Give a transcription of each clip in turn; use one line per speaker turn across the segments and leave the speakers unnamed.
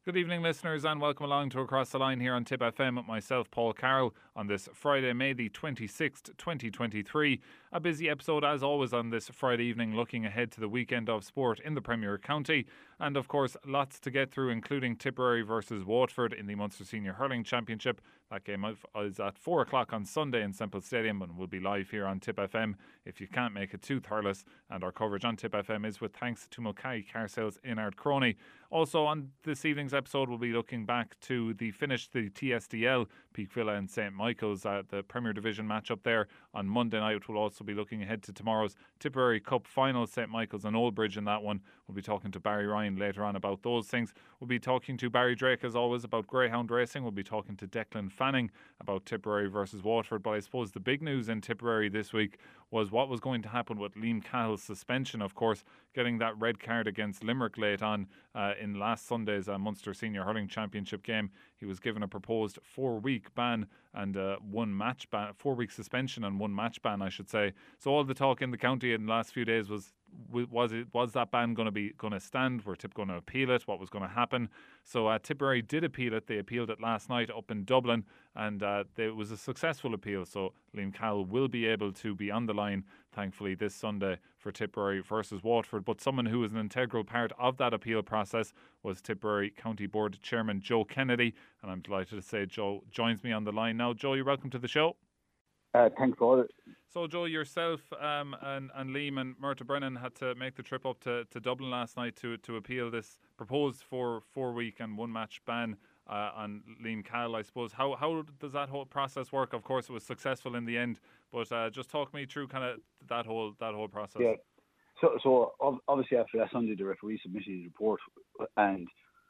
Good evening, listeners, and welcome along to Across the Line here on Tip FM with myself, Paul Carroll, on this Friday, May the 26th, 2023. A busy episode, as always, on this Friday evening, looking ahead to the weekend of sport in the Premier County. And, of course, lots to get through, including Tipperary versus Waterford in the Munster Senior Hurling Championship. That game is at 4 o'clock on Sunday in Semple Stadium and will be live here on Tip FM if you can't make it to Thurles. And our coverage on Tip FM is with thanks to Mulcahy Car Sales in Ardcroney. Also, on this evening's episode, we'll be looking back to the TSDL, Peak Villa and St Michael's, the Premier Division match-up there on Monday night. We'll also be looking ahead to tomorrow's Tipperary Cup final, St Michael's and Old Bridge in that one. We'll be talking to Barry Ryan later on about those things. We'll be talking to Barry Drake, as always, about Greyhound Racing. We'll be talking to Declan Fanning about Tipperary versus Waterford. But I suppose the big news in Tipperary this week was what was going to happen with Liam Cahill's suspension, of course, getting that red card against Limerick late on in last Sunday's Munster Senior Hurling Championship game. He was given a proposed 4-week ban and 4-week suspension and 1 match ban, I should say. So all the talk in the county in the last few days was that ban going to stand? Were Tip going to appeal it? What was going to happen? So Tipperary did appeal it. They appealed it last night up in Dublin, and it was a successful appeal. So Liam Cahill will be able to be on the line, thankfully, this Sunday for Tipperary versus Waterford. But someone who was an integral part of that appeal process was Tipperary County Board Chairman Joe Kennedy, and I'm delighted to say Joe joins me on the line now. Joe, you're welcome to the show.
Thanks, Paul.
So, Joe, yourself and Liam and Murta Brennan had to make the trip up to Dublin last night to appeal this proposed 4-week and 1 match ban on Liam Cahill, I suppose. How does that whole process work? Of course, it was successful in the end, but just talk me through kind of that whole process.
Yeah. So obviously after that Sunday, the referee submitted his report, and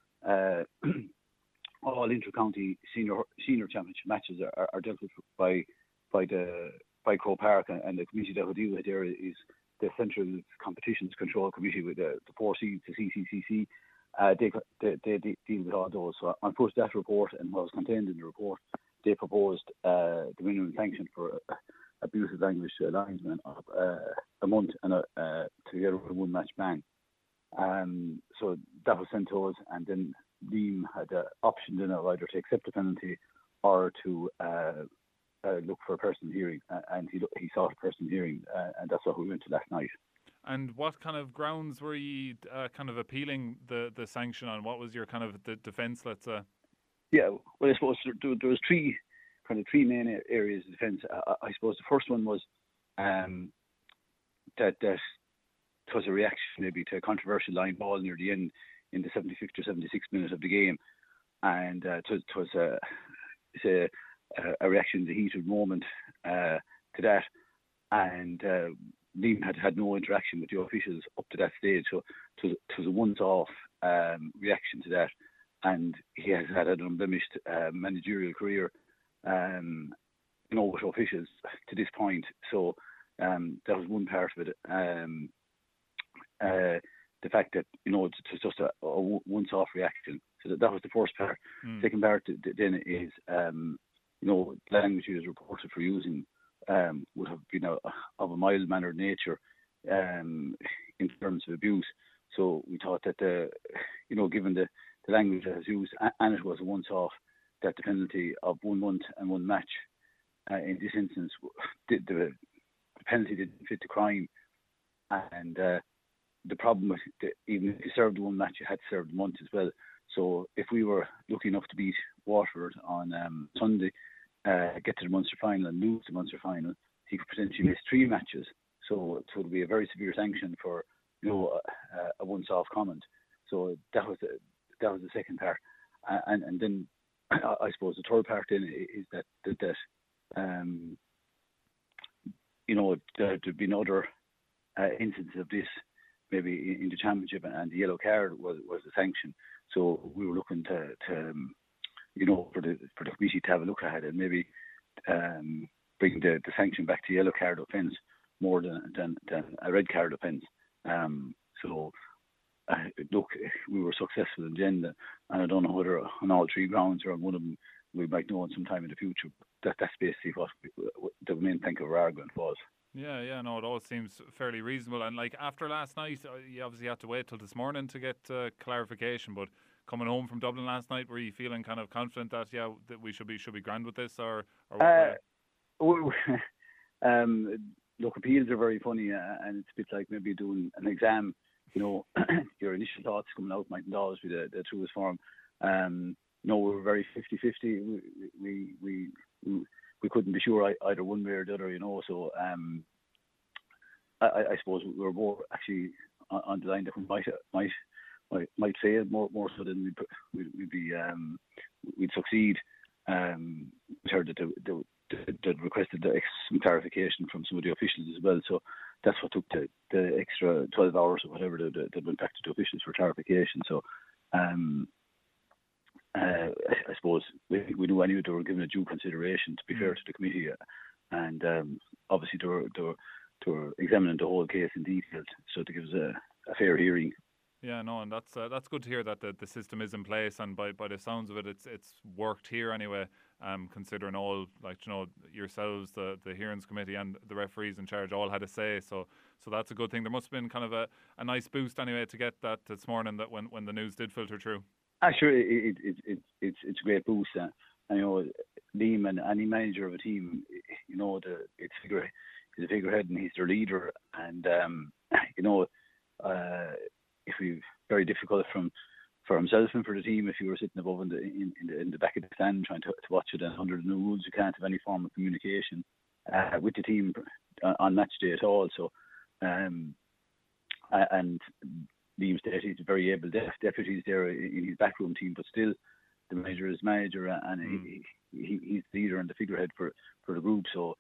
all inter-county senior championship matches are dealt with by Croke Park, and the committee that will deal with it there is the Central Competitions Control Committee with the 4 seats, the CCCC. They deal with all those. So on first that report and what was contained in the report, they proposed the minimum sanction for abusive language to a linesman of a month and together with a 1 match ban. So that was sent to us, and then Liam had the option then of either to accept the penalty or to look for a personal hearing, and he sought a personal hearing, and that's what we went to last night.
And what kind of grounds were you kind of appealing the sanction on? What was your kind of the defence, let's say?
Yeah, well, I suppose there was three main areas of defence. I suppose the first one was that was a reaction maybe to a controversial line ball near the end in the 75th or 76th minute of the game, and it was a reaction in the heat of the moment to that, and Liam had no interaction with the officials up to that stage, so it was a once-off reaction to that, and he has had an unblemished managerial career with officials to this point, so that was one part of it. The fact that it was just a once-off reaction, so that was the first part. Second part then is the language he was reported for using would have been of a mild-mannered nature in terms of abuse. So we thought that given the language that was used, and it was a once-off, that the penalty of 1 month and 1 match in this instance, the penalty didn't fit the crime, and the problem with even if you served 1 match, you had to serve the month as well. So if we were lucky enough to beat Waterford on Sunday, get to the Munster final and lose the Munster final, he could potentially miss 3 matches. So it would be a very severe sanction for a once-off comment. So that was the second part, and then I suppose the third part then is that there'd been other instances of this maybe in the championship, and the yellow card was the sanction. So we were looking to for the committee to have a look at it and maybe bring the sanction back to yellow card offence more than a red card offence. Look, we were successful in the end, and I don't know whether on all 3 grounds or on one of them we might know in some time in the future. That's basically what the main thing of our argument was.
Yeah, no, it all seems fairly reasonable. And like after last night, you obviously had to wait till this morning to get clarification. But coming home from Dublin last night? Were you feeling kind of confident that that we should be grand with this, or what?
Look, appeals are very funny, and it's a bit like maybe doing an exam. Your initial thoughts coming out mightn't always be the truest form. We were very 50-50. We couldn't be sure either one way or the other. So I suppose we were more actually on the line that we might fail more so than we'd succeed. We heard that they requested some clarification from some of the officials as well. So that's what took the extra 12 hours or whatever that went back to the officials for clarification. So I suppose we knew anyway they were given a due consideration, to be fair to the committee, and obviously they were examining the whole case in detail, so to give us a fair hearing.
Yeah, no, and that's good to hear that the system is in place, and by the sounds of it, it's worked here anyway. Considering all, yourselves, the hearings committee, and the referees in charge all had a say, so that's a good thing. There must have been kind of a nice boost anyway to get that this morning, that when the news did filter through.
Actually, it's a great boost. Liam and any manager of a team, he's a figurehead and he's their leader, and if we very difficult for himself and for the team if you were sitting above in the back of the stand trying to watch it, and under the new rules you can't have any form of communication with the team on match day at all. So and Liam stated he's very able deputies there in his backroom team, but still the manager is manager, and he's the leader and the figurehead for the group. So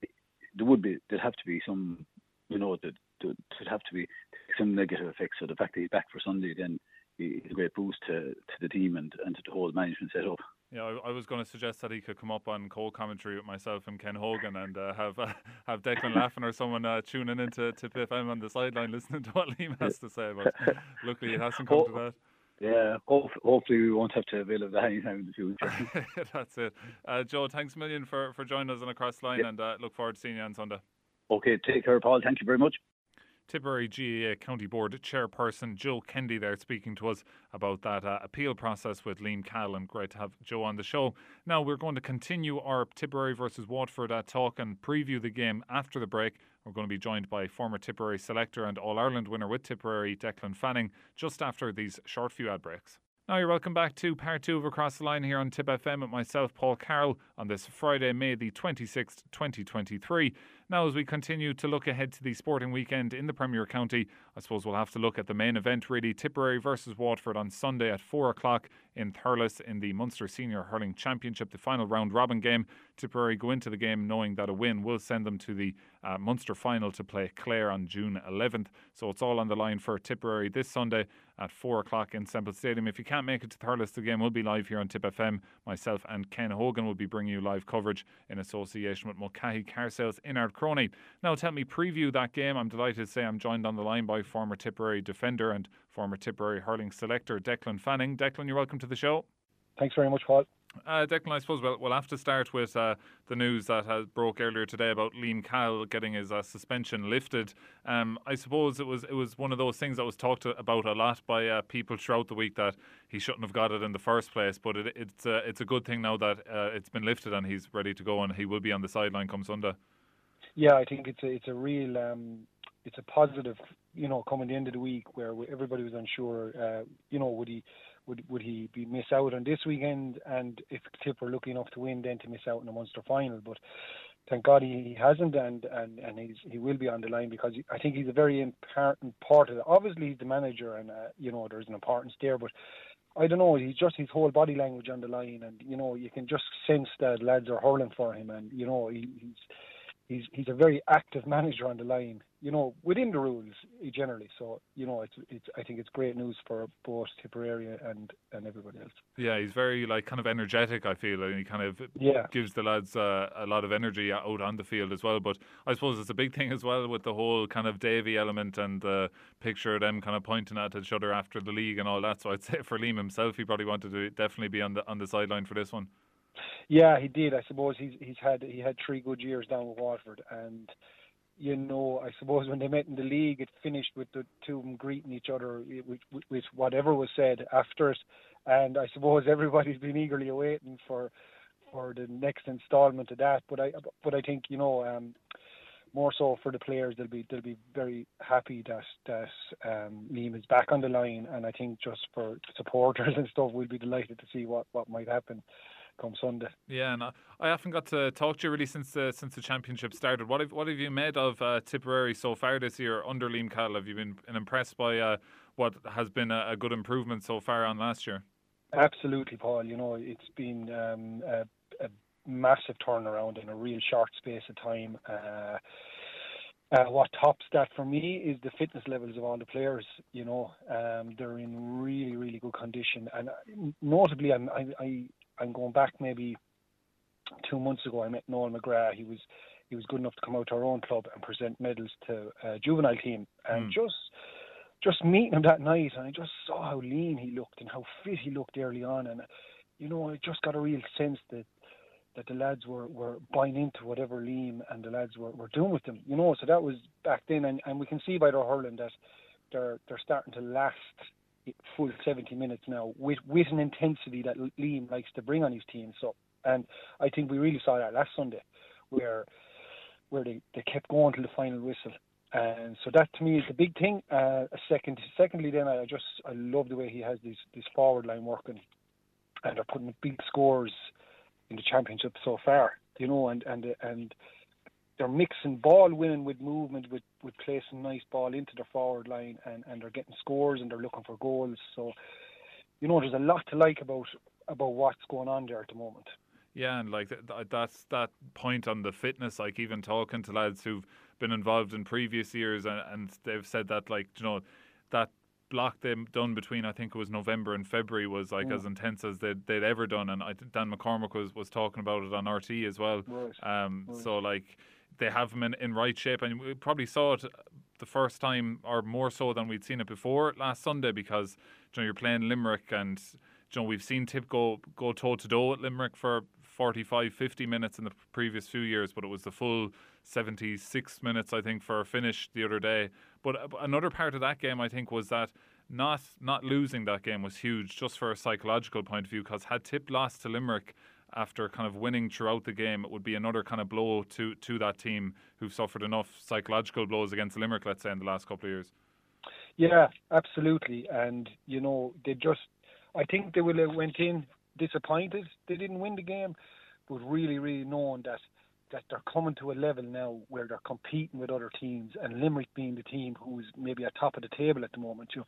there'd have to be some, there'd have to be some negative effects. So the fact that he's back for Sunday then is a great boost to the team and to the whole management setup.
Yeah, I was going to suggest that he could come up on co-commentary with myself and Ken Hogan, and have Declan laughing, or someone tuning into Tip FM on the sideline listening to what Liam has to say. But luckily it hasn't come to that.
Yeah, hopefully we won't have to avail of that anytime in the future.
That's it. Joe, thanks a million for joining us on Across the Line, and look forward to seeing you on Sunday.
Okay, take care, Paul. Thank you very much.
Tipperary GAA County Board Chairperson Joe Kennedy there, speaking to us about that appeal process with Liam Cahill, and great to have Joe on the show. Now we're going to continue our Tipperary versus Waterford talk and preview the game after the break. We're going to be joined by former Tipperary selector and All-Ireland winner with Tipperary, Declan Fanning, just after these short few ad breaks. Now you're welcome back to part 2 of Across the Line here on Tip FM with myself, Paul Carroll, on this Friday, May the 26th, 2023. Now, as we continue to look ahead to the sporting weekend in the Premier County, I suppose we'll have to look at the main event, really, Tipperary versus Waterford on Sunday at 4 o'clock in Thurles in the Munster Senior Hurling Championship, the final round-robin game. Tipperary go into the game knowing that a win will send them to the Munster final to play Clare on June 11th. So it's all on the line for Tipperary this Sunday at 4 o'clock in Semple Stadium. If you can't make it to Thurles, the game will be live here on Tip FM. Myself and Ken Hogan will be bringing you live coverage in association with Mulcahy Car Sales in Ardcroney. Now, to help me preview that game, I'm delighted to say I'm joined on the line by former Tipperary defender and former Tipperary hurling selector Declan Fanning. Declan, you're welcome to the show.
Thanks very much, Paul.
Declan, I suppose we'll have to start with the news that has broke earlier today about Liam Cahill getting his suspension lifted. I suppose it was one of those things that was talked about a lot by people throughout the week, that he shouldn't have got it in the first place. But it's a good thing now that it's been lifted and he's ready to go, and he will be on the sideline come Sunday.
Yeah, I think it's a real it's a positive, coming the end of the week where everybody was unsure, would he be miss out on this weekend, and if Tip were lucky enough to win, then to miss out in the Munster final. But thank God he hasn't, and he will be on the line, because I think he's a very important part of it. Obviously he's the manager, and there's an importance there, but I don't know, he's just his whole body language on the line, and you can just sense that lads are hurling for him, and he's a very active manager on the line, within the rules generally. So, I think it's great news for both Tipperary and everybody else.
Yeah, he's very kind of energetic, I feel, and he kind of gives the lads a lot of energy out on the field as well. But I suppose it's a big thing as well with the whole kind of Davy element and the picture of them kind of pointing at each other after the league and all that. So I'd say for Liam himself, he probably wanted to definitely be on the sideline for this one.
Yeah, he did. I suppose he had 3 good years down with Waterford, and I suppose when they met in the league, it finished with the two of them greeting each other with whatever was said after it. And I suppose everybody's been eagerly awaiting for the next instalment of that. But I think more so for the players, they'll be very happy that Liam is back on the line, and I think just for supporters and stuff, we'll be delighted to see what might happen come Sunday.
Yeah, and I haven't got to talk to you really since the championship started. What have you made of Tipperary so far this year under Liam Cahill? Have you been impressed by what has been a good improvement so far on last year?
Absolutely, Paul. It's been a massive turnaround in a real short space of time. What tops that for me is the fitness levels of all the players. They're in really, really good condition, and notably, I'm going back maybe 2 months ago. I met Noel McGrath. He was good enough to come out to our own club and present medals to a juvenile team, and just meeting him that night, and I just saw how lean he looked and how fit he looked early on, and I just got a real sense that the lads were buying into whatever Liam and the lads were doing with them. So that was back then, and we can see by their hurling that they're starting to last full 70 minutes now with an intensity that Liam likes to bring on his team. So, and I think we really saw that last Sunday, where they kept going till the final whistle. And so that to me is the big thing. Secondly, then I love the way he has this forward line working, and they're putting big scores in the championship so far. And they're mixing ball winning with movement, with placing nice ball into their forward line, and they're getting scores and they're looking for goals. So there's a lot to like about what's going on there at the moment.
Yeah, and like that's that point on the fitness. Like even talking to lads who've been involved in previous years, and they've said that that block they've done between I think it was November and February was as intense as they'd ever done. And I think Dan McCormick was talking about it on RT as well.
Right.
So they have him in right shape, and we probably saw it the first time, or more so than we'd seen it before last Sunday, because you're playing Limerick, and we've seen Tip go toe to toe at Limerick for 45-50 minutes in the previous few years, but it was the full 76 minutes I think for a finish the other day. But another part of that game I think was that not losing that game was huge, just for a psychological point of view, because had Tip lost to Limerick after kind of winning throughout the game, it would be another kind of blow to that team who've suffered enough psychological blows against Limerick, let's say, in the last couple of years.
Yeah, absolutely. And I think they will have went in disappointed they didn't win the game, but really, really knowing that they're coming to a level now where they're competing with other teams, and Limerick being the team who's maybe at top of the table at the moment. So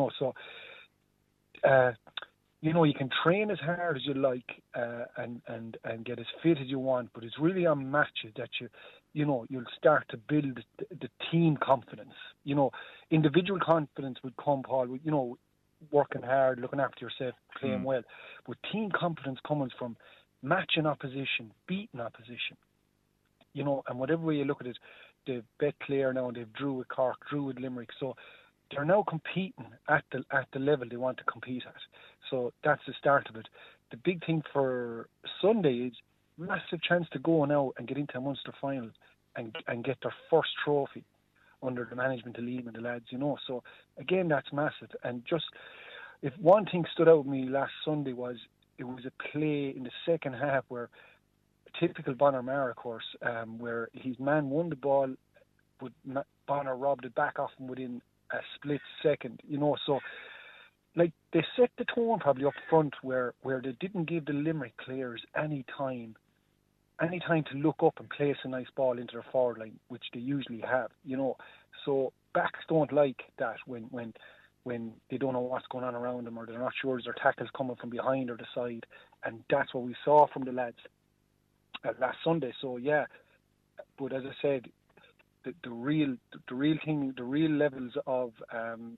you can train as hard as you like and get as fit as you want, but it's really on matches that you'll start to build the team confidence. Individual confidence would come, Paul, with working hard, looking after yourself, playing well, but team confidence comes from matching opposition, beating opposition. And whatever way you look at it, they've bet Clare now, and they've drew with Cork, drew with Limerick, so they're now competing at the level they want to compete at. So that's the start of it. The big thing for Sunday is massive chance to go now and get into a Munster final and get their first trophy under the management of Liam and the lads, So again, that's massive. And just, if one thing stood out with me last Sunday was, it was a play in the second half where, typical Bonner-Mara, of course, where his man won the ball, but Bonner robbed it back off him within a split second, So, they set the tone probably up front where they didn't give the Limerick players any time to look up and place a nice ball into their forward line, which they usually have, So backs don't like that when they don't know what's going on around them, or they're not sure is their tackle's coming from behind or the side, and that's what we saw from the lads last Sunday. So yeah, but as I said, the real thing, the real levels of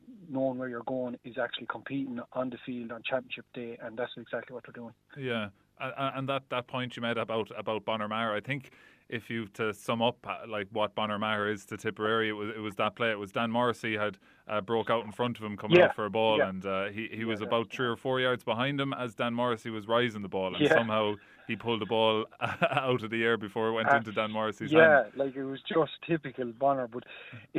knowing where you're going is actually competing on the field on championship day, and that's exactly what they're doing.
Yeah, And that point you made about Bonner-Maher, I think if you to sum up like what Bonner-Maher is to Tipperary, it was that play. It was Dan Morrissey had broke out in front of him coming out for a ball, and he was about 3 or 4 yards behind him as Dan Morrissey was rising the ball, and somehow he pulled the ball out of the air before it went into Dan Morrissey's hand.
Yeah, like it was just typical Bonner, but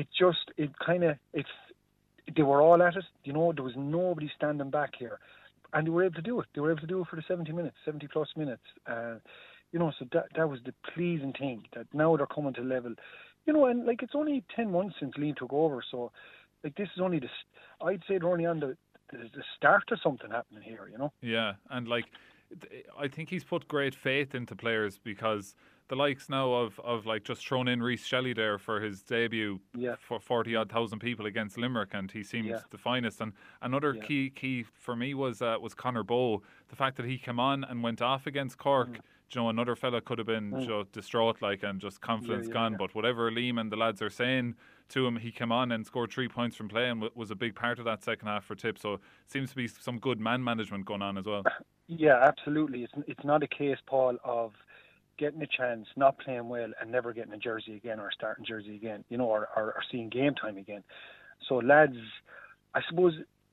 they were all at it. You know, there was nobody standing back here. And they were able to do it. They were able to do it for the 70 plus minutes. You know, so that was the pleasing thing, that now they're coming to level. You know, and like it's only 10 months since Liam took over, so like this is only I'd say they're only on the start of something happening here, you know?
Yeah, and like I think he's put great faith into players, because the likes now of like just thrown in Reece Shelley there for his debut for 40,000 odd people against Limerick, and he seemed the finest. And another key for me was Conor Bowe. The fact that he came on and went off against Cork. You know, another fella could have been distraught, like, and just confidence gone. But whatever Liam and the lads are saying to him, he came on and scored 3 points from play and was a big part of that second half for Tip. So it seems to be some good man management going on as well.
Yeah, absolutely. It's not a case, Paul, of getting a chance, not playing well, and never getting a jersey again or a starting jersey again, you know, or seeing game time again. So lads, I suppose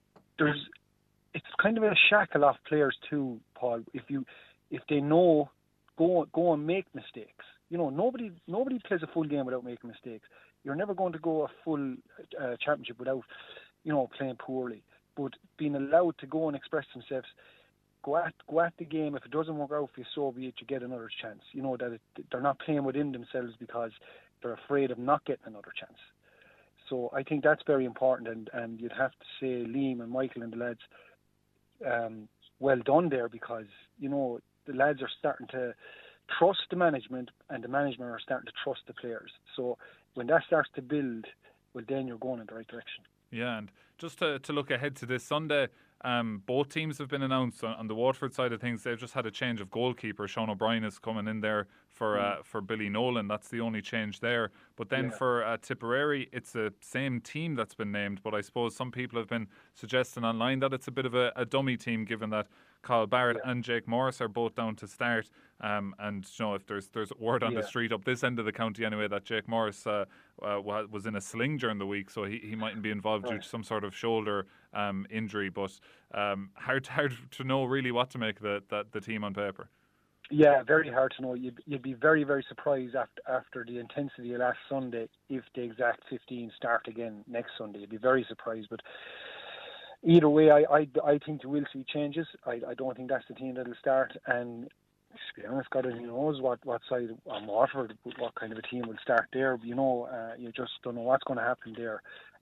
it's kind of a shackle off players too, Paul. If they know, go and make mistakes. You know, nobody plays a full game without making mistakes. You're never going to go a full championship without, you know, playing poorly. But being allowed to go and express themselves, go at the game. If it doesn't work out for you, so be it. You get another chance. You know that they're not playing within themselves because they're afraid of not getting another chance. So I think that's very important. And you'd have to say Liam and Michael and the lads, well done there, because you know the lads are starting to trust the management, and the management are starting to trust the players. So when that starts to build, well, then you're going in the right direction.
Yeah, and just to look ahead to this Sunday, both teams have been announced. On the Waterford side of things, they've just had a change of goalkeeper. Sean O'Brien is coming in there for Billy Nolan. That's the only change there. But then for Tipperary, it's the same team that's been named. But I suppose some people have been suggesting online that it's a bit of a dummy team, given that Carl Barrett and Jake Morris are both down to start. And you know, if there's word on the street up this end of the county anyway that Jake Morris was in a sling during the week, so he mightn't be involved due to some sort of shoulder injury. But hard to know really what to make the team on paper.
Yeah, very hard to know. You'd be very, very surprised after the intensity of last Sunday if the exact 15 start again next Sunday. You'd be very surprised. But either way, I think you will see changes. I don't think that's the team that'll start. And to be honest, God only knows what side on Waterford, what kind of a team will start there. You know, you just don't know what's going to happen there.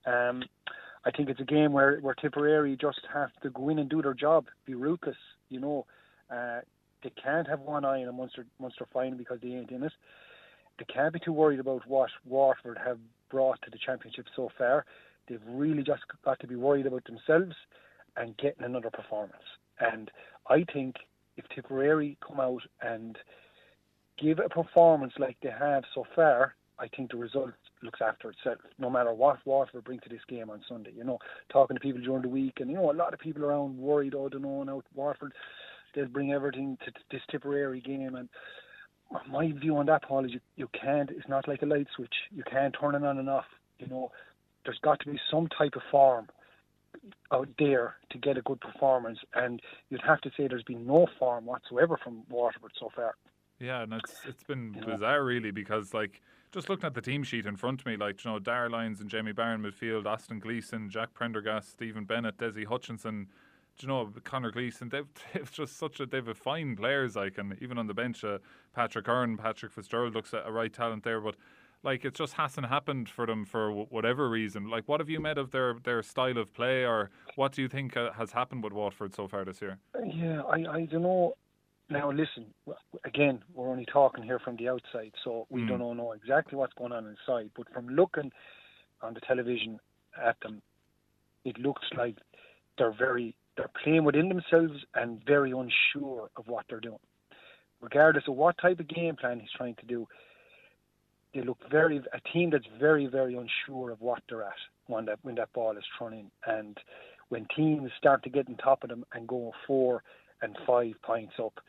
I think it's a game where Tipperary just have to go in and do their job, be ruthless. You know, they can't have one eye on a Munster final because they ain't in it. They can't be too worried about what Waterford have brought to the championship so far. They've really just got to be worried about themselves and getting another performance. And I think if Tipperary come out and give a performance like they have so far, I think the result looks after itself, no matter what Waterford bring to this game on Sunday. You know, talking to people during the week, and you know, a lot of people around worried, don't know now Waterford, they'll bring everything to this Tipperary game. And my view on that, Paul, is you can't, it's not like a light switch. You can't turn it on and off. You know, there's got to be some type of form out there to get a good performance, and you'd have to say there's been no form whatsoever from Waterford so far.
Yeah, and it's been bizarre really, because like just looking at the team sheet in front of me, like, you know, Darragh Lyons and Jamie Barron midfield, Austin Gleeson, Jack Prendergast, Stephen Bennett, Desi Hutchinson, you know, Conor Gleeson, they've just they've a fine players, like, and even on the bench, Patrick Hearn, Patrick Fitzgerald looks a right talent there, but like it just hasn't happened for them for whatever reason. Like, what have you made of their style of play, or what do you think has happened with Waterford so far this year?
Yeah, I don't know. Now listen, again, we're only talking here from the outside, so we don't know exactly what's going on inside. But from looking on the television at them, it looks like they're playing within themselves and very unsure of what they're doing. Regardless of what type of game plan he's trying to do, they look a team that's very, very unsure of what they're at when that ball is thrown in. And when teams start to get on top of them and go 4 and 5 points up,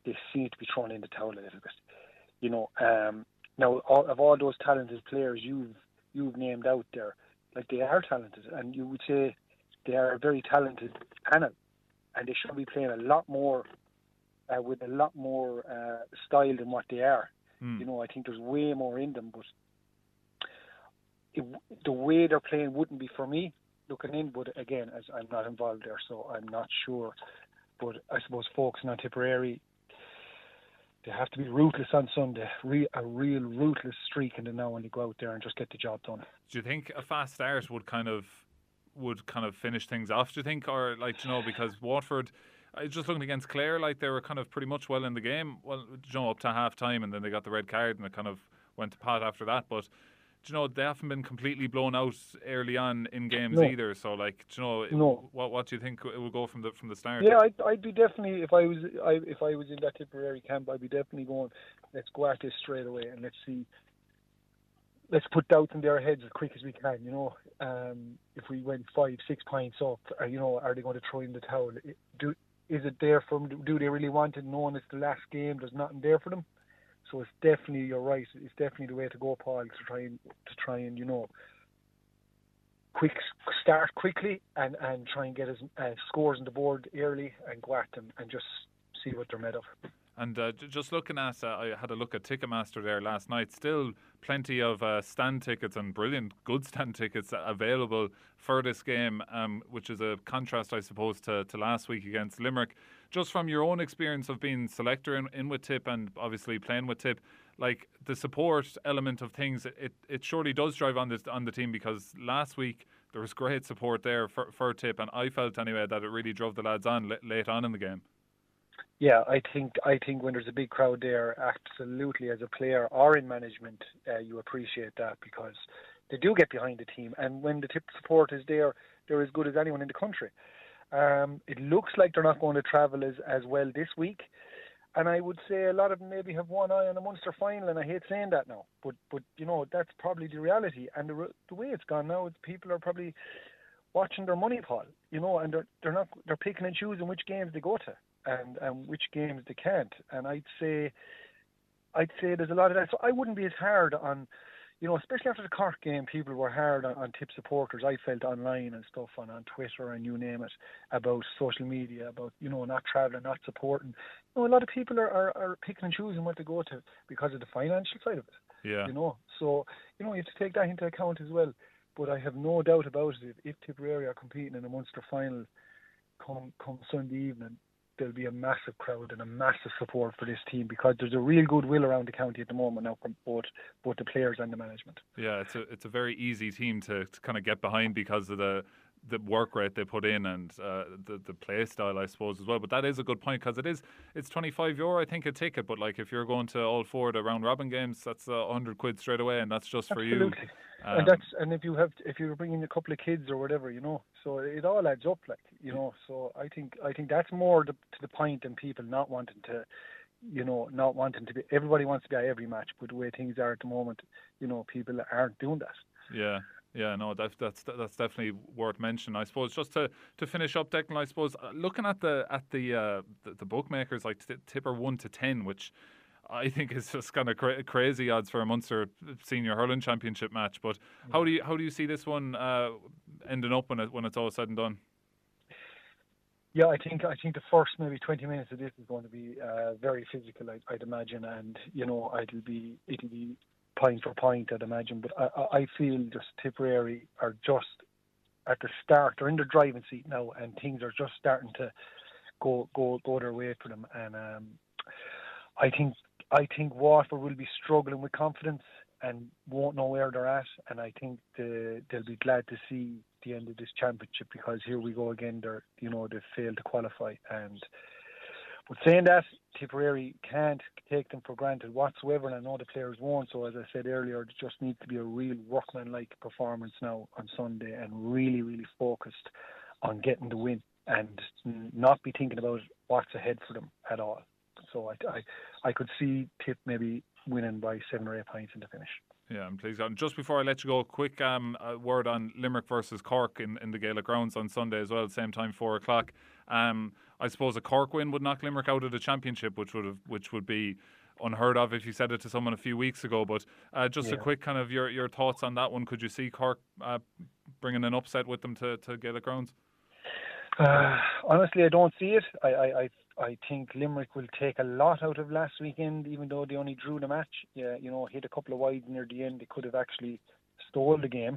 they seem to be thrown in the towel a little bit. You know, now of all those talented players you've named out there, like, they are talented, and you would say they are a very talented panel, and they should be playing a lot more with a lot more style than what they are. You know, I think there's way more in them, but the way they're playing wouldn't be for me looking in. But again, as I'm not involved there, so I'm not sure. But I suppose focusing on Tipperary, they have to be ruthless on Sunday, a real ruthless streak in the now, when they go out there and just get the job done.
Do you think a fast start would kind of finish things off, do you think? Or, like, you know, because Waterford, just looking against Clare, like, they were kind of pretty much well in the game, well, you know, up to half time, and then they got the red card and it kind of went to pot after that. But, you know, they haven't been completely blown out early on in games either. So, like, you know, what do you think it will go from the start?
Yeah, I'd be definitely, if I was in that Tipperary camp, I'd be definitely going, let's go at this straight away and let's put doubts in their heads as quick as we can. You know, if we went 5-6 points up, you know, are they going to throw in the towel? Is it there for them? Do they really want it, knowing it's the last game? There's nothing there for them. So it's definitely, you're right, it's definitely the way to go, Paul, to try and you know, start quickly and try and get as scores on the board early and go at them and just see what they're made of.
And just looking at, I had a look at Ticketmaster there last night. Still plenty of stand tickets, and good stand tickets available for this game, which is a contrast, I suppose, to last week against Limerick. Just from your own experience of being selector in with Tip and obviously playing with Tip, like, the support element of things, it surely does drive on the team, because last week there was great support there for Tip, and I felt anyway that it really drove the lads on late on in the game.
Yeah, I think when there's a big crowd there, absolutely, as a player or in management, you appreciate that, because they do get behind the team, and when the Tip support is there, they're as good as anyone in the country. It looks like they're not going to travel as well this week, and I would say a lot of them maybe have one eye on the Munster final, and I hate saying that now, but you know, that's probably the reality, and the way it's gone now, people are probably watching their money, Paul, you know, and they're picking and choosing which games they go to and which games they can't, and I'd say there's a lot of that. So I wouldn't be as hard on, you know, especially after the Cork game, people were hard on Tip supporters, I felt, online and stuff, on Twitter and you name it, about social media, about, you know, not travelling, not supporting. You know, a lot of people are picking and choosing what to go to because of the financial side of it.
Yeah.
You know, so, you know, you have to take that into account as well. But I have no doubt about it, if Tipperary are competing in a Munster final come Sunday evening, there'll be a massive crowd and a massive support for this team, because there's a real goodwill around the county at the moment now from both the players and the management.
Yeah, it's a very easy team to kind of get behind because of the work rate they put in and the play style, I suppose, as well. But that is a good point, because it's €25, I think, a ticket. But, like, if you're going to all four of the round robin games, that's £100 straight away, and that's just for you.
And if you're bringing a couple of kids or whatever, you know, so it all adds up, like, you know. So I think that's more to the point than people not wanting to, you know, not wanting to be. Everybody wants to be at every match, but the way things are at the moment, you know, people aren't doing that.
Yeah. Yeah, no, that's definitely worth mentioning. I suppose just to finish up, Declan, I suppose looking at the bookmakers, like Tipper 1 to 10, which I think is just kind of crazy odds for a Munster Senior Hurling Championship match. But how do you see this one ending up when it's all said and done?
Yeah, I think the first maybe 20 minutes of this is going to be very physical, I'd imagine, and, you know, it'll be point for point, I'd imagine. But I feel just Tipperary are just at the start. They're in the driving seat now, and things are just starting to go their way for them. And I think Waterford will be struggling with confidence and won't know where they're at. And I think they'll be glad to see the end of this championship, because here we go again. They've failed to qualify. But saying that, Tipperary can't take them for granted whatsoever, and I know the players won't. So as I said earlier, it just needs to be a real workman-like performance now on Sunday, and really, really focused on getting the win and not be thinking about what's ahead for them at all. So I could see Tip maybe winning by 7 or 8 points in the finish.
Yeah, I'm pleased. And just before I let you go, quick word on Limerick versus Cork in the Gaelic grounds on Sunday as well, same time, 4 o'clock. I suppose a Cork win would knock Limerick out of the championship, which would be unheard of if you said it to someone a few weeks ago. But just a quick kind of your thoughts on that one. Could you see Cork bringing an upset with them to Gaelic grounds?
Honestly, I don't see it. I think Limerick will take a lot out of last weekend, even though they only drew the match. Yeah, hit a couple of wides near the end. They could have actually stole the game,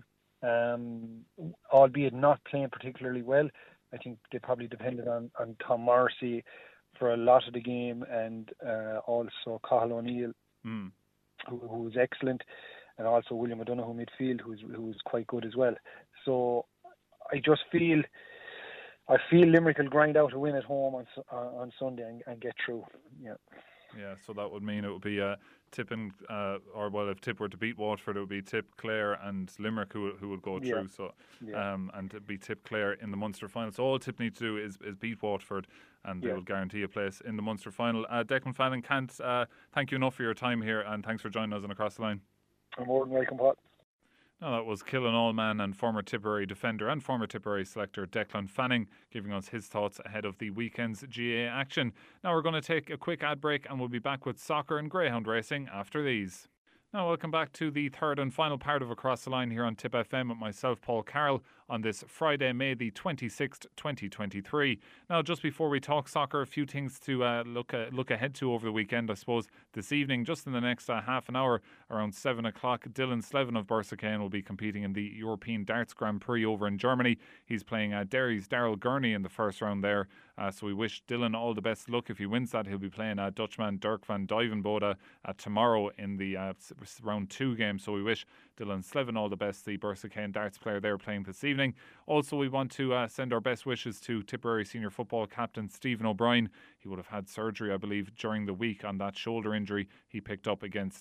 albeit not playing particularly well. I think they probably depended on Tom Morrissey for a lot of the game, and also Cathal O'Neill, who was excellent, and also William O'Donoghue midfield, who was quite good as well. So I feel Limerick will grind out a win at home on Sunday and get through.
Yeah, so that would mean it would be Tip and if Tip were to beat Waterford, it would be Tip, Clare and Limerick who would go through. So and it'd be Tip, Clare in the Munster final. So all Tip need to do is beat Waterford, and they will guarantee a place in the Munster final. Declan Fanning, can't thank you enough for your time here, and thanks for joining us on Across the Line.
I'm more than welcome, Pat.
Now that was Killen Allman and former Tipperary defender and former Tipperary selector Declan Fanning giving us his thoughts ahead of the weekend's GAA action. Now we're going to take a quick ad break and we'll be back with soccer and greyhound racing after these. Now welcome back to the third and final part of Across the Line here on Tip FM with myself, Paul Carroll, on this Friday, May the 26th, 2023. Now, just before we talk soccer, a few things to look ahead to over the weekend. I suppose this evening, just in the next half an hour, around 7 o'clock, Dylan Slevin of Borsa will be competing in the European Darts Grand Prix over in Germany. He's playing Derry's Daryl Gurney in the first round there. So we wish Dylan all the best luck. If he wins that, he'll be playing Dutchman Dirk van Duivenbode tomorrow in the round 2 game. So we wish Dylan Slevin all the best, the Borsa darts player there playing this evening. Also, we want to send our best wishes to Tipperary senior football captain Stephen O'Brien. He would have had surgery, I believe, during the week on that shoulder injury he picked up against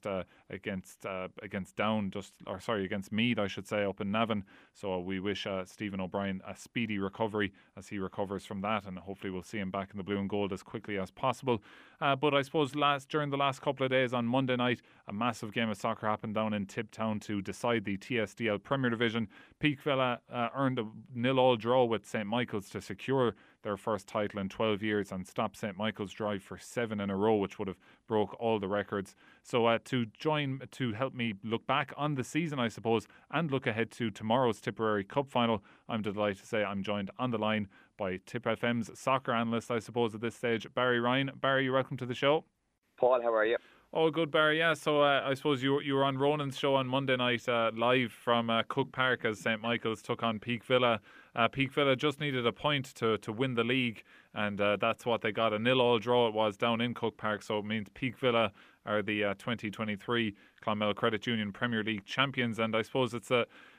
Meath, I should say, up in Navan. So we wish Stephen O'Brien a speedy recovery as he recovers from that, and hopefully we'll see him back in the blue and gold as quickly as possible. But I suppose during the last couple of days on Monday night, a massive game of soccer happened down in Tiptown to decide the TSDL Premier Division. Peakville earned a 0-0 draw with St Michael's to secure their first title in 12 years and stop St Michael's drive for 7 in a row, which would have broke all the records. So to help me look back on the season, I suppose, and look ahead to tomorrow's Tipperary Cup final, I'm delighted to say I'm joined on the line by Tip FM's soccer analyst, I suppose, at this stage, Barry Ryan. Barry, you're welcome to the show.
Paul, how are you?
Oh, good, Barry. Yeah, so I suppose you were on Ronan's show on Monday night live from Cook Park as St Michael's took on Peakville. Peakville just needed a point to win the league, and that's what they got. A 0-0 draw it was down in Cook Park, so it means Peakville are the 2023 Clonmel Credit Union Premier League champions, and I suppose it's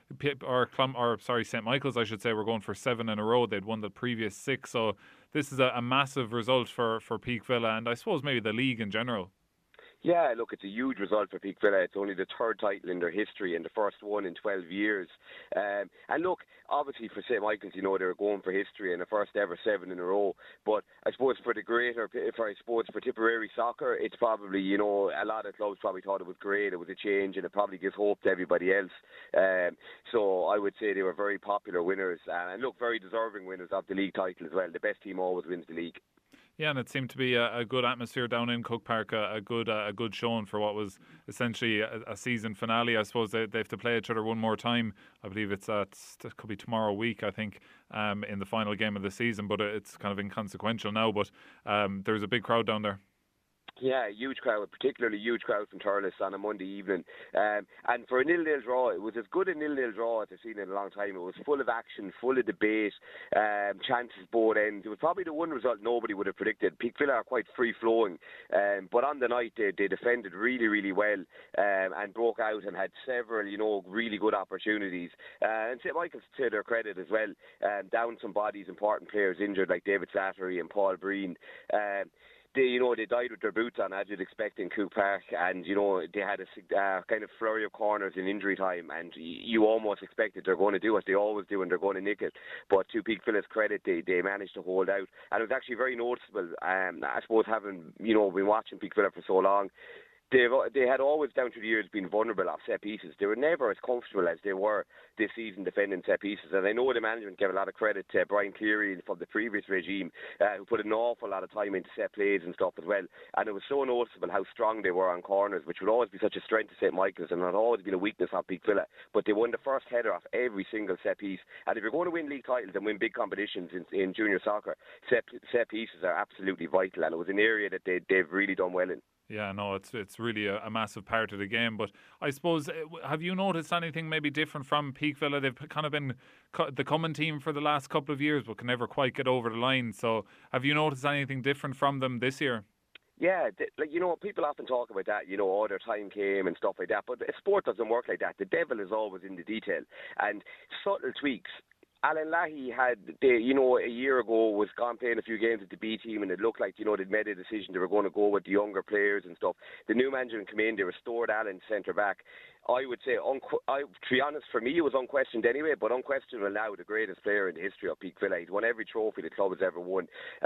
St Michael's, I should say, were going for 7 in a row. They'd won the previous 6, so this is a massive result for Peakville, and I suppose maybe the league in general.
Yeah, look, it's a huge result for Peakville. It's only the 3rd title in their history and the first one in 12 years. And look, obviously for St Michael's, they were going for history and the first ever 7 in a row. But I suppose for Tipperary soccer, it's probably, a lot of clubs probably thought it was great. It was a change and it probably gives hope to everybody else. So I would say they were very popular winners and look, very deserving winners of the league title as well. The best team always wins the league.
Yeah, and it seemed to be a good atmosphere down in Cook Park, a good showing for what was essentially a season finale. I suppose they have to play each other one more time. I believe it could be tomorrow week, I think, in the final game of the season, but it's kind of inconsequential now. But there's a big crowd down there.
Yeah, huge crowd, particularly huge crowd from Thurles on a Monday evening. And for a 0-0 draw, it was as good a 0-0 draw as I've seen in a long time. It was full of action, full of debate, chances both ends. It was probably the one result nobody would have predicted. Peakville are quite free-flowing, but on the night they defended really, really well and broke out and had several, really good opportunities. And St Michael's, to their credit as well, down some bodies, important players injured like David Slattery and Paul Breen. They died with their boots on, as you'd expect in Cook Park, and they had a kind of flurry of corners in injury time, and you almost expected they're going to do what they always do and they're going to nick it. But to Peakville's credit, they managed to hold out, and it was actually very noticeable. I suppose having been watching Peakville for so long, They had always down through the years been vulnerable off set pieces. They were never as comfortable as they were this season defending set pieces. And I know the management gave a lot of credit to Brian Cleary from the previous regime, who put an awful lot of time into set plays and stuff as well. And it was so noticeable how strong they were on corners, which would always be such a strength to St. Michael's and had always been a weakness on Peak Villa. But they won the first header off every single set piece. And if you're going to win league titles and win big competitions in junior soccer, set pieces are absolutely vital. And it was an area that they've really done well in.
Yeah, no, it's really a massive part of the game. But I suppose, have you noticed anything maybe different from Peak Villa? They've kind of been the coming team for the last couple of years, but can never quite get over the line. So have you noticed anything different from them this year?
Yeah, people often talk about that, their time came and stuff like that. But sport doesn't work like that. The devil is always in the detail. And subtle tweaks. Alan Lahey had, a year ago was gone playing a few games with the B team, and it looked like, they'd made a decision they were going to go with the younger players and stuff. The new manager came in, they restored Alan centre back. I would say, to be honest, for me, it was unquestioned anyway, but unquestionable now, the greatest player in the history of Peak Villa. He's won every trophy the club has ever won.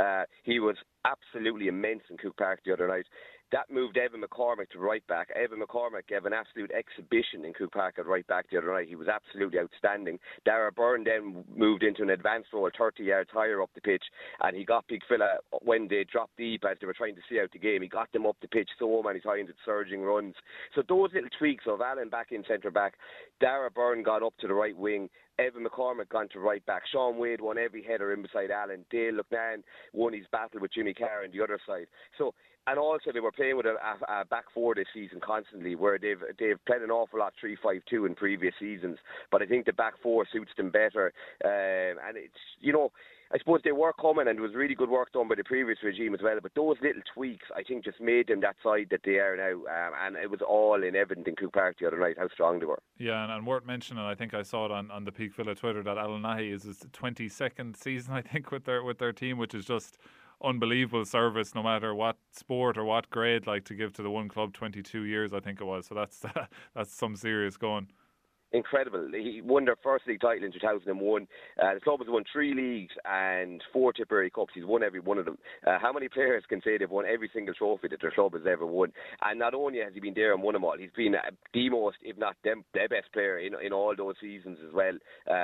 He was absolutely immense in Cook Park the other night. That moved Evan McCormack to right back. Evan McCormack gave an absolute exhibition in Cook Park at right back the other night. He was absolutely outstanding. Dara Byrne then moved into an advanced role 30 yards higher up the pitch, and he got Peak Villa when they dropped deep as they were trying to see out the game. He got them up the pitch so many times at surging runs. So those little tweaks of Alan back in centre back, Dara Byrne got up to the right wing, Evan McCormack gone to right back, Sean Wade won every header in beside Alan, Dale Lucknan won his battle with Jimmy Carr on the other side. So, and also they were playing with a back four this season constantly, where they've played an awful lot 3-5-2 in previous seasons, but I think the back four suits them better, and it's, I suppose they were coming, and there was really good work done by the previous regime as well, but those little tweaks I think just made them that side that they are now, and it was all in evident in Cook Park the other night how strong they were.
Yeah, and worth mentioning, I think I saw it on the Peak Villa Twitter, that Alan Lahey is his 22nd season, I think, with their team, which is just unbelievable service, no matter what sport or what grade, like, to give to the one club 22 years, I think it was. So that's some serious going.
Incredible. He won their first league title in 2001. The club has won 3 leagues and 4 Tipperary Cups. He's won every one of them. How many players can say they've won every single trophy that their club has ever won? And not only has he been there and won them all, he's been the most, if not the best player in all those seasons as well.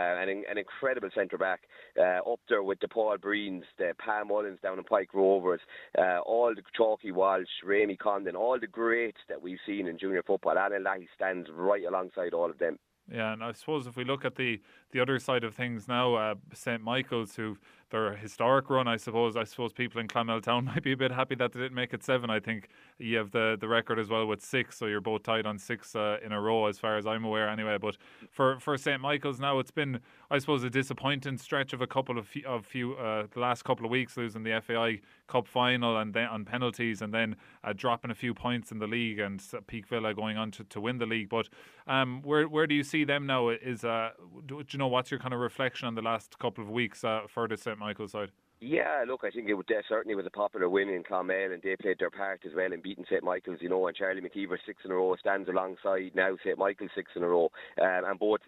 An incredible centre-back, up there with the Paul Breens, the Pam Mullins down in Pike Rovers, all the Chalky Walsh, Ramey Condon, all the greats that we've seen in junior football. Alan Lahey stands right alongside all of them.
Yeah, and I suppose if we look at the other side of things now, St. Michael's, who their historic run, I suppose people in Clonmel Town might be a bit happy that they didn't make it 7. I think you have the record as well with 6, so you're both tied on 6 in a row as far as I'm aware anyway. But for St. Michael's now, it's been, I suppose, a disappointing stretch of the last couple of weeks, losing the FAI Cup final and then on penalties, and then dropping a few points in the league, and Peak Villa going on to win the league. But where do you see them now? Do you know, what's your kind of reflection on the last couple of weeks for the St. Michael's side?
Yeah, look, I think it certainly was a popular win in Clonmel, and they played their part as well in beating St. Michael's, and Charlie McKeever 6 in a row stands alongside now St. Michael's 6 in a row, and both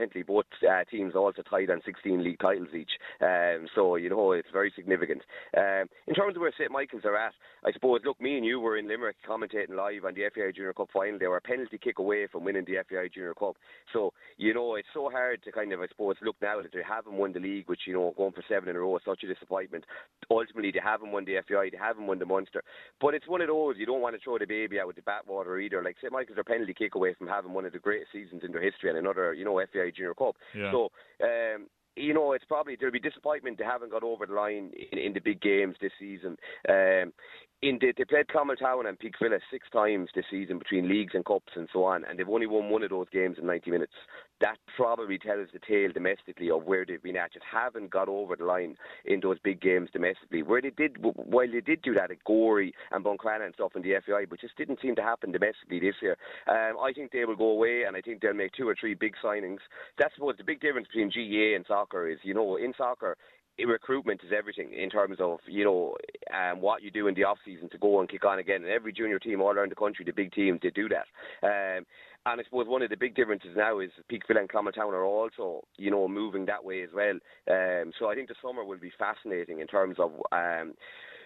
teams also tied on 16 league titles each, so it's very significant. In terms of where St. Michael's are at, I suppose, look, me and you were in Limerick commentating live on the FAI Junior Cup final. They were a penalty kick away from winning the FAI Junior Cup, so it's so hard to kind of, I suppose, look now that they haven't won the league, which going for 7 in a row is such a disappointment. Ultimately, they haven't won the FAI, they haven't won the Munster, but it's one of those, you don't want to throw the baby out with the bathwater either. Like, St. Michael's are penalty kick away from having one of the greatest seasons in their history and another, FAI Junior Cup. Yeah. So, it's probably, there'll be disappointment they haven't got over the line in the big games this season. They played Clonmel Town and Peak Villa 6 times this season between leagues and cups and so on, and they've only won one of those games in 90 minutes. That probably tells the tale domestically of where they've been at. Just haven't got over the line in those big games domestically. While they did do that at Gorey and Buncrana and stuff in the FAI, but just didn't seem to happen domestically this year. I think they will go away, and I think they'll make 2 or 3 big signings. That's what the big difference between GAA and soccer is. In soccer, recruitment is everything in terms of what you do in the off season to go and kick on again. And every junior team all around the country, the big teams, they do that. And I suppose one of the big differences now is Peak Villa and Clonmel Town are also moving that way as well. So I think the summer will be fascinating in terms of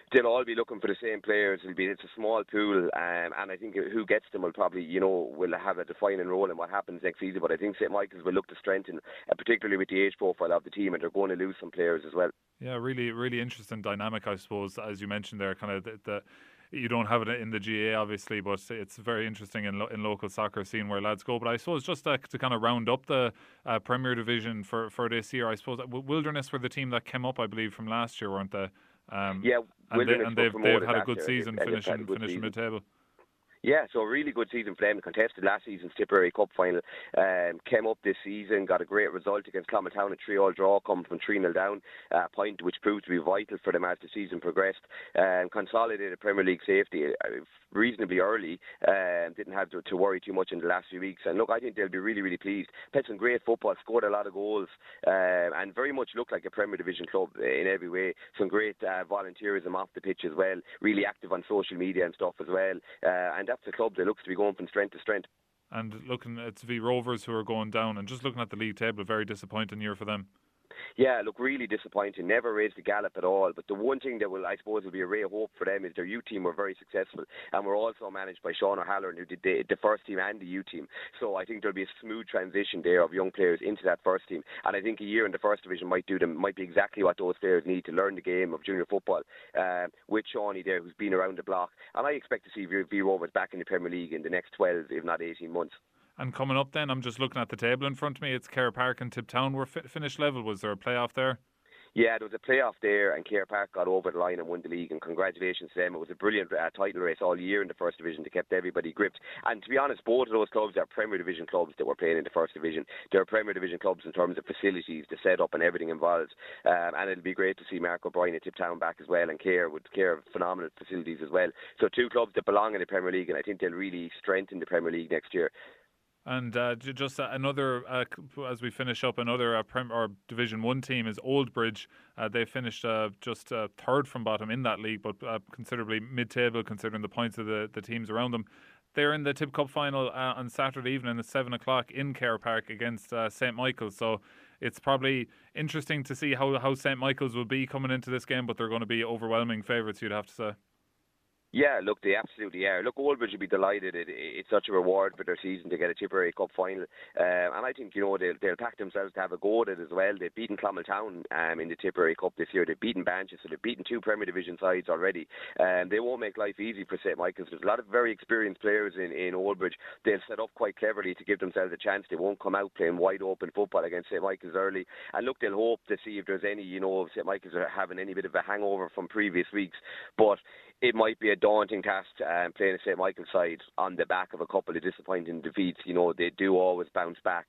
they'll all be looking for the same players. It's a small pool, and I think who gets them will probably, will have a defining role in what happens next season. But I think St. Michael's will look to strengthen, particularly with the age profile of the team, and they're going to lose some players as well.
Yeah, really, really interesting dynamic, I suppose, as you mentioned there, kind of the you don't have it in the GA, obviously, but it's very interesting in local soccer, seeing where lads go. But I suppose just to kind of round up the Premier Division for this year, I suppose Wilderness were the team that came up, I believe, from last year, weren't they?
Yeah,
and they've had a good season, finishing mid-table.
Yeah, so a really good season for them. Contested last season's Tipperary Cup final. Came up this season, got a great result against Clonmactown, a 3-3 draw, coming from 3-0 down, a point which proved to be vital for them as the season progressed. Consolidated Premier League safety reasonably early. Didn't have to worry too much in the last few weeks. And look, I think they'll be really, really pleased. Played some great football, scored a lot of goals, and very much looked like a Premier Division club in every way. Some great volunteerism off the pitch as well. Really active on social media and stuff as well. And that's a club that looks to be going from strength to strength.
And looking at the Rovers, who are going down, and just looking at the league table, a very disappointing year for them.
Yeah, look, really disappointing. Never raised the gallop at all. But the one thing that will be a ray of hope for them is their youth team were very successful, and were also managed by Sean O'Halloran, who did the first team and the youth team. So I think there'll be a smooth transition there of young players into that first team. And I think a year in the first division might be exactly what those players need to learn the game of junior football. With Shawnee there, who's been around the block, and I expect to see V Rovers back in the Premier League in the next 12, if not 18 months.
And coming up then, I'm just looking at the table in front of me, it's Kerr Park and Tiptown were finished level. Was there a playoff there?
Yeah, there was a playoff there, and Kerr Park got over the line and won the league, and congratulations to them. It was a brilliant title race all year in the first division that kept everybody gripped. And to be honest, both of those clubs are Premier Division clubs that were playing in the first division. They're Premier Division clubs in terms of facilities, the setup and everything involved. And it'll be great to see Mark O'Brien at Tiptown back as well, and Kerr with phenomenal facilities as well. So two clubs that belong in the Premier League, and I think they'll really strengthen the Premier League next year.
And just another, as we finish up, another Division 1 team is Old Bridge. They finished just third from bottom in that league, but considerably mid-table considering the points of the teams around them. They're in the Tip Cup final on Saturday evening at 7 o'clock in Kerr Park against St. Michael's. So it's probably interesting to see how St. Michael's will be coming into this game, but they're going to be overwhelming favourites, you'd have to say.
Yeah, look, they absolutely are. Look, Old Bridge would be delighted. It's such a reward for their season to get a Tipperary Cup final. And I think, they'll pack themselves to have a go at it as well. They've beaten Clonmactown in the Tipperary Cup this year. They've beaten Banches, so they've beaten two Premier Division sides already. They won't make life easy for St. Michael's. There's a lot of very experienced players in Old Bridge. They'll set up quite cleverly to give themselves a chance. They won't come out playing wide open football against St. Michael's early. And look, they'll hope to see if there's any, if St. Michael's are having any bit of a hangover from previous weeks. But it might be a daunting task playing a St. Michael's side on the back of a couple of disappointing defeats. They do always bounce back.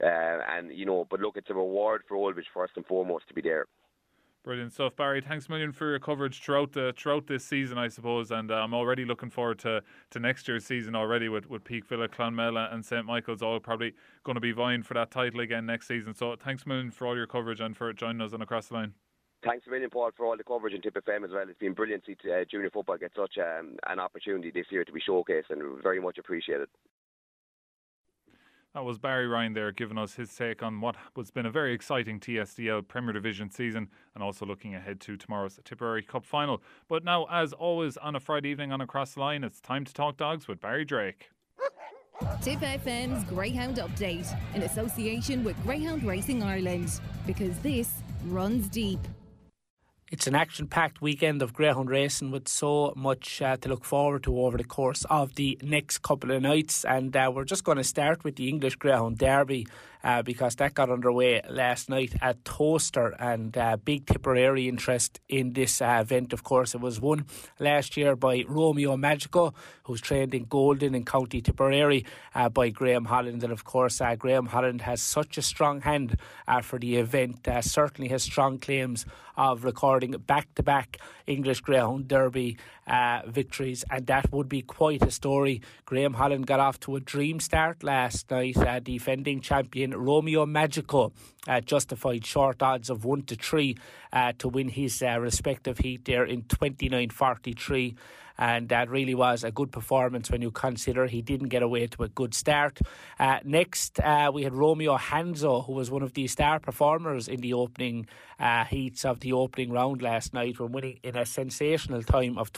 But look, it's a reward for Old Bridge first and foremost to be there.
Brilliant stuff, Barry. Thanks a million for your coverage throughout this season, I suppose. And I'm already looking forward to next year's season already with Peak Villa, Clonmel and St. Michael's all probably going to be vying for that title again next season. So thanks a million for all your coverage and for joining us on Across the Line.
Thanks a million, Paul, for all the coverage in Tip FM as well. It's been brilliant to see junior football get such an opportunity this year to be showcased, and very much appreciated.
That was Barry Ryan there giving us his take on what has been a very exciting TSDL Premier Division season, and also looking ahead to tomorrow's Tipperary Cup final. But now, as always, on a Friday evening on Across the Line, it's time to talk dogs with Barry Drake.
Tip FM's Greyhound Update in association with Greyhound Racing Ireland, because this runs deep.
It's an action-packed weekend of greyhound racing with so much to look forward to over the course of the next couple of nights. And we're just going to start with the English Greyhound Derby because that got underway last night at Toaster, and big Tipperary interest in this event. Of course, it was won last year by Romeo Magico, who's trained in Golden in County Tipperary by Graham Holland. And of course, Graham Holland has such a strong hand for the event, certainly has strong claims of recording back-to-back English Greyhound Derby victories, and that would be quite a story. Graham Holland got off to a dream start last night. Defending champion Romeo Magico justified short odds of 1-3 to win his respective heat there in 29.43. and that really was a good performance when you consider he didn't get away to a good start. Next, we had Romeo Hanzo, who was one of the star performers in the opening heats of the opening round last night, when winning in a sensational time of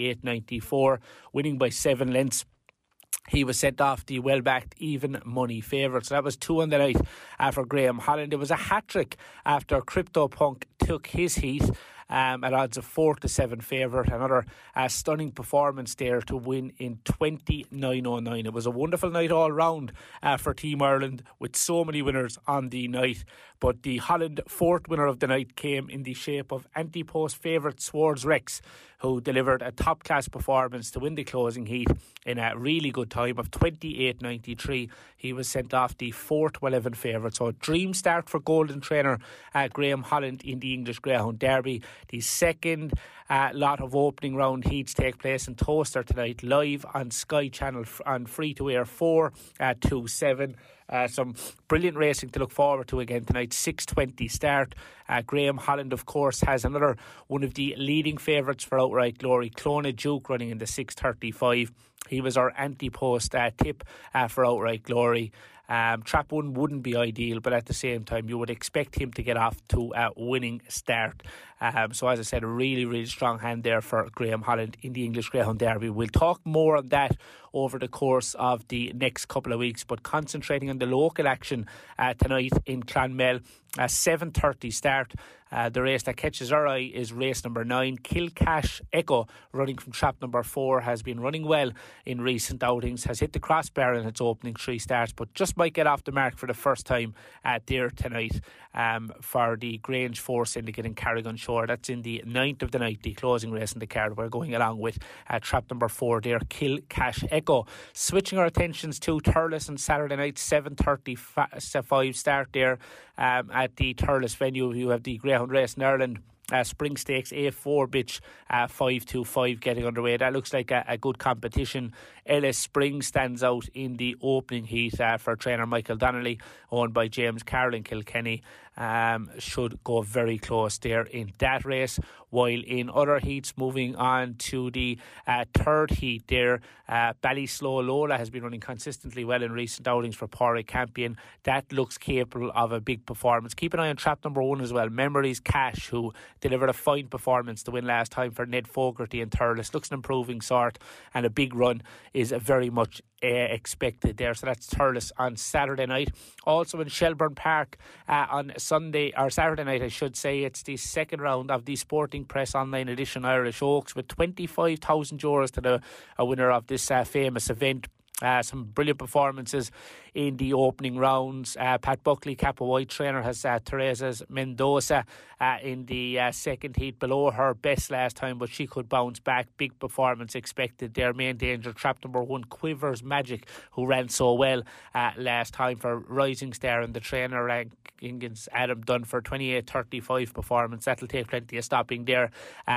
28.94, winning by 7 lengths. He was sent off the well-backed even money favourite. So that was 2 on the night for Graham Holland. It was a hat-trick after CryptoPunk took his heat at odds of 4-7 favourite. Another stunning performance there to win in 29.09. It was a wonderful night all round for Team Ireland, with so many winners on the night. But the Holland fourth winner of the night came in the shape of anti-post favourite Swords Rex, who delivered a top-class performance to win the closing heat in a really good time of 28.93. He was sent off the 4-11 favourite. So a dream start for Golden Trainer Graham Holland in the English Greyhound Derby. The second lot of opening round heats take place in Toaster tonight, live on Sky Channel on free-to-air 4 at 2-7. Some brilliant racing to look forward to again tonight. 6:20 start. Graham Holland, of course, has another one of the leading favourites for Outright Glory, Clona Duke, running in the 6:35. He was our anti-post tip for Outright Glory. Trap 1 wouldn't be ideal, but at the same time you would expect him to get off to a winning start. So as I said, a really, really strong hand there for Graham Holland in the English Greyhound Derby. We'll talk more on that over the course of the next couple of weeks, but concentrating on the local action tonight in Clonmel. A 7:30 start. The race that catches our eye is race number 9, Kilcash Echo, running from trap number 4, has been running well in recent outings, has hit the crossbar in its opening 3 starts, but just might get off the mark for the first time there tonight for the Grange 4 Syndicate in Carrigan Shore. That's in the 9th of the night, the closing race in the card. We're going along with trap number 4 there, Kilcash Echo. Switching our attentions to Thurles on Saturday night, 7:35 start there at the Thurles venue. You have the Greyhound Race in Ireland Spring Stakes A4 bitch 525 getting underway. That looks like a good competition. Ellis Spring stands out in the opening heat for trainer Michael Donnelly, owned by James Carroll in Kilkenny. Should go very close there in that race. While in other heats, moving on to the third heat there, Ballyslow Lola has been running consistently well in recent outings for Pádraig Campion. That looks capable of a big performance. Keep an eye on trap number 1 as well, Memories Cash, who delivered a fine performance to win last time for Ned Fogarty in Thurles. Looks an improving sort, and a big run is very much expected there. So that's Thurles on Saturday night. Also in Shelbourne Park on Sunday, or Saturday night I should say, it's the second round of the Sporting Press Online Edition Irish Oaks, with €25,000 to a winner of this famous event. Some brilliant performances in the opening rounds. Pat Buckley, Kappa White trainer, has Teresa's Mendoza in the second heat, below her best last time, but she could bounce back. Big performance expected there. Main danger, trap number 1, Quivers Magic, who ran so well last time for Rising Star, and the trainer rankings Adam Dunford, 28.35 performance. That'll take plenty of stopping there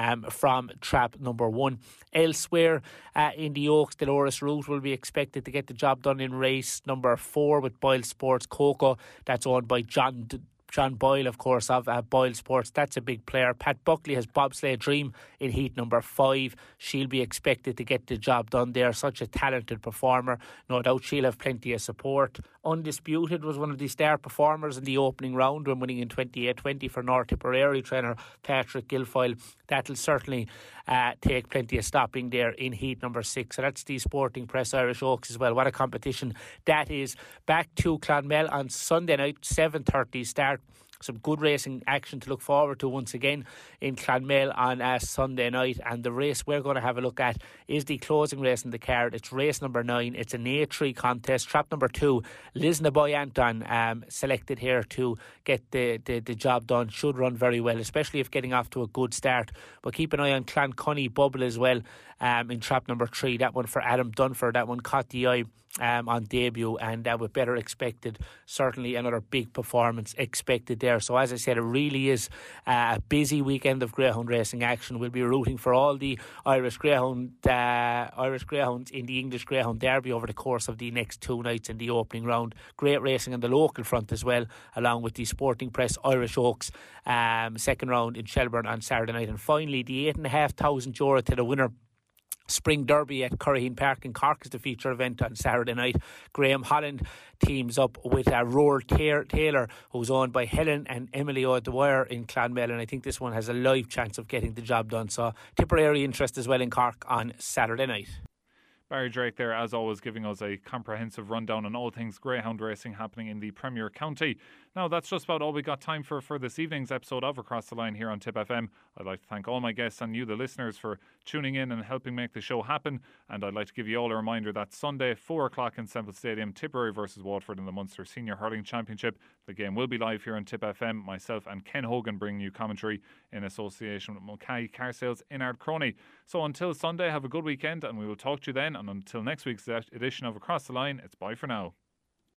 from trap number 1. Elsewhere in the Oaks, Dolores Root will be expected to get the job done in race number 4 with Boyle Sports Coco. That's owned by John Boyle, of course, of Boyle Sports. That's a big player. Pat Buckley has Bobsleigh Dream in heat number 5. She'll be expected to get the job done there. Such a talented performer. No doubt she'll have plenty of support. Undisputed was one of the star performers in the opening round when winning in 28.20 for North Tipperary trainer Patrick Guilfoyle. That'll certainly take plenty of stopping there in heat number 6. So that's the Sporting Press Irish Oaks as well. What a competition that is. Back to Clonmel on Sunday night, 7:30 start. Some good racing action to look forward to once again in Clonmel on Sunday night. And the race we're going to have a look at is the closing race in the card. It's race number 9. It's an A3 contest. Trap number 2, Lisna Boy Anton, selected here to get the job done. Should run very well, especially if getting off to a good start. But keep an eye on Cloncunny Bubble as well in trap number 3. That one for Adam Dunford. That one caught the eye on debut, and with better expected, certainly another big performance expected there. So as I said, it really is a busy weekend of greyhound racing action. We'll be rooting for all the Irish Greyhounds in the English Greyhound Derby over the course of the next 2 nights in the opening round. Great racing on the local front as well, along with the Sporting Press Irish Oaks second round in Shelbourne on Saturday night. And finally, the €8,500 to the winner Spring Derby at Curraheen Park in Cork is the feature event on Saturday night. Graham Holland teams up with Roar Taylor, who's owned by Helen and Emily O'Dwyer in Clonmel, and I think this one has a live chance of getting the job done. So Tipperary interest as well in Cork on Saturday night.
Barry Drake there, as always, giving us a comprehensive rundown on all things greyhound racing happening in the Premier County. Now, that's just about all we got time for this evening's episode of Across the Line here on Tip FM. I'd like to thank all my guests and you, the listeners, for tuning in and helping make the show happen. And I'd like to give you all a reminder that Sunday, 4 o'clock in Semple Stadium, Tipperary versus Waterford in the Munster Senior Hurling Championship. The game will be live here on Tip FM. Myself and Ken Hogan bringing you commentary in association with Mulcahy Car Sales in Ardcroney. So until Sunday, have a good weekend and we will talk to you then. And until next week's edition of Across the Line, it's bye for now.